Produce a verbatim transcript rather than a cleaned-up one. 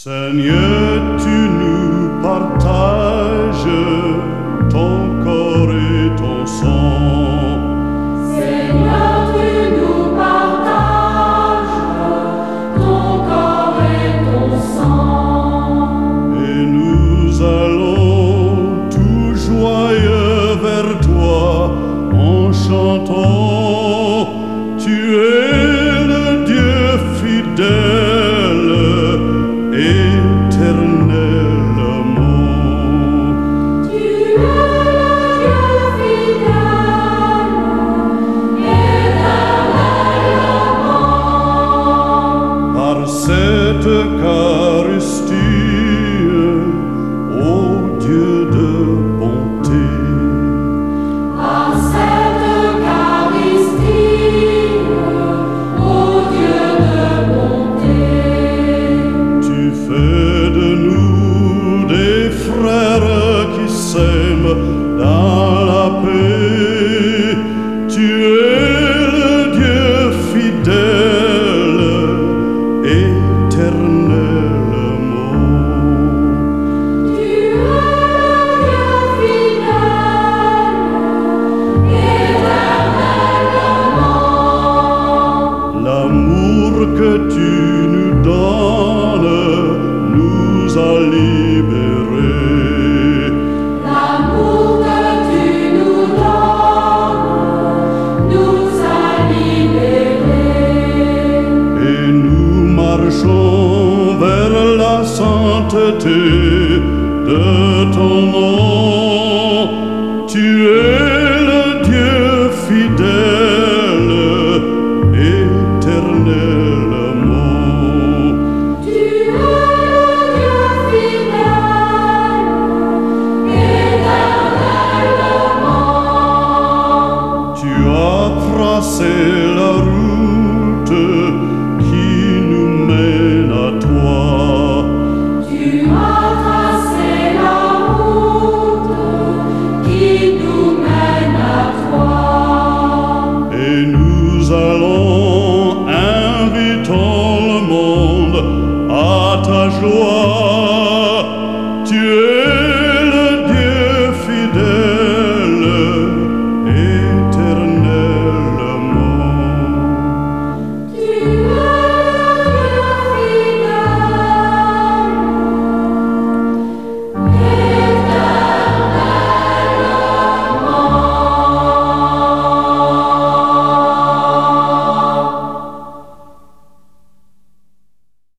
Seigneur, tu nous partages ton corps et ton sang. Seigneur, tu nous partages ton corps et ton sang. Et nous allons tout joyeux vers toi en chantant. Tu es le Dieu fidèle, éternellement. Tu es le Dieu fidèle, éternellement. Par cette Eucharistie, ô Dieu de bonté, Par cette Eucharistie, ô Dieu de bonté, tu fais de nous des frères qui s'aiment dans la paix. Tu es le Dieu fidèle, éternellement. tu es le Dieu fidèle, éternellement. L'amour que tu nous donnes nous a libérés. L'amour que tu nous donnes nous a libérés. Et nous marchons vers la sainteté de ton nom. Tu es le Dieu fidèle, éternellement. Tu es le Dieu fidèle, éternellement. Tu as tracé la route qui nous mène à toi. Tu as tracé la route qui nous mène à toi. Et nous allons, invitant le monde à ta joie.